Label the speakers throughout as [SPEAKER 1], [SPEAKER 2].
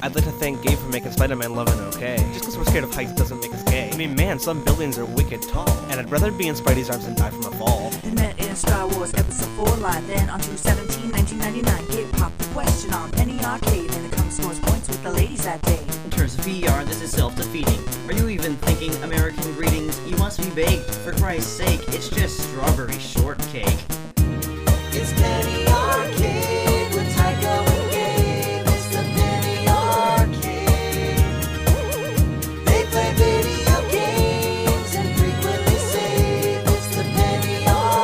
[SPEAKER 1] I'd like to thank Gabe for making Spider-Man love and okay. Just because we're scared of heights doesn't make us gay. I mean, man, some buildings are wicked tall, and I'd rather be in Spidey's arms than die from a fall.
[SPEAKER 2] They met in Star Wars Episode 4 live, then on 2/17, 1999. Gabe popped the question on Penny Arcade, and it comes scores points with the ladies that day.
[SPEAKER 3] In terms of VR, this is self-defeating. Are you even thinking American greetings? You must be baked. For Christ's sake, it's just strawberry shortcake.
[SPEAKER 2] It's Penny Arcade with Tycho and Gabe. It's the Penny Arcade. They play video games and frequently save. It's the Penny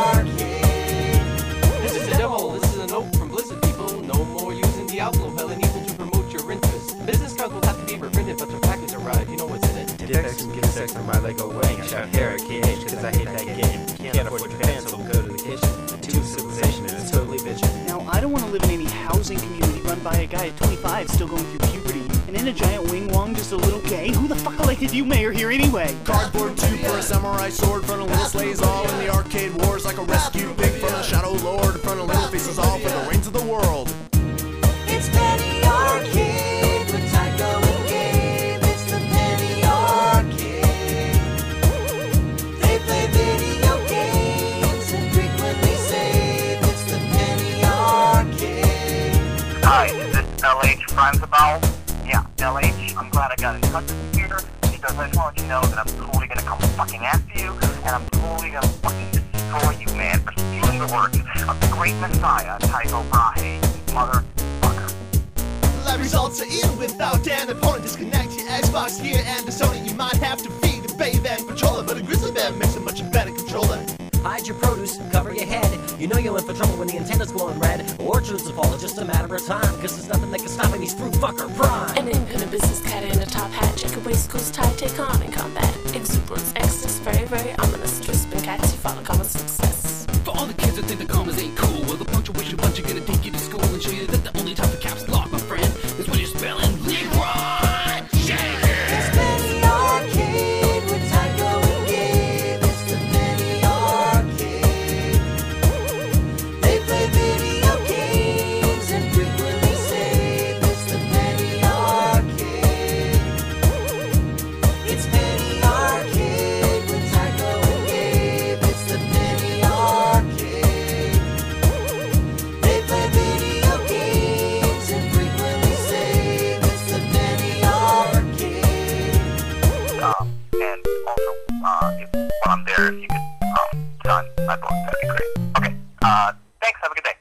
[SPEAKER 2] Arcade.
[SPEAKER 4] This is a demo. This is a note from Blizzard people. No more using the Outlaw Hell and Evil to promote your interests. Business cards will have to be reprinted, but the package arrived. You know what's in it.
[SPEAKER 5] Dipex and get sex on my Lego wing. I shout hair at KH cause I hate that game. Can't afford Japan, so we'll go to the kitchen. Two civilization and it's totally bitchin'.
[SPEAKER 6] Now, I don't want to live in any housing community run by a guy at 25 still going through puberty. And in a giant wing wong, just a little gay? Who the fuck elected you mayor here anyway?
[SPEAKER 7] Cardboard tube for a samurai sword, front of little slays all in the arcade wars like a rescued pig from the Shadow Lord, front of little faces all for the reins of the world.
[SPEAKER 2] It's Penny Arcade with Tycho and Gabe. It's the Penny Arcade. They play video games and frequently save. It's the Penny Arcade.
[SPEAKER 8] Hi, is this LH Franzabal? Yeah, LH, I'm glad I got in touch with you here, because I just want to let you know that I'm totally gonna come fucking after you, and I'm totally gonna fucking destroy you, man, for stealing the work of the great messiah, Tycho Brahe, motherfucker.
[SPEAKER 7] Lab results are in without an opponent. Disconnect your Xbox gear and the Sony. You might have to feed a Bay Band controller, but a Grizzly Bear makes a much better controller.
[SPEAKER 3] Hide your produce, cover your head. You know you're in for trouble when the antenna's glowing red. Orchards will fall, it's just a matter of time. Cause there's nothing that can stop any fruit fucker prime.
[SPEAKER 9] An independent business cat in a top hat, jacket, waistcoats, tie, take on in combat. Exuberance, excess, very, very ominous. Twist and cats, you follow common success.
[SPEAKER 4] For all the kids that think the commas ain't cool, well, the punctuation bunch are gonna take you to school and show you that the only time for caps lock, my friend, is when you're spelling Leroy Jenkins.
[SPEAKER 2] It's Penny Arcade with Tycho and Gabe. It's the Penny Arcade. They play video games and frequently save. It's the Penny Arcade. It's Penny Arcade with Tycho and Gabe. It's the Penny Arcade. They play video games and frequently save. It's the Penny Arcade.
[SPEAKER 8] And also, if while I'm there, if you could, sign my book, that'd be great. Okay, thanks, have a good day.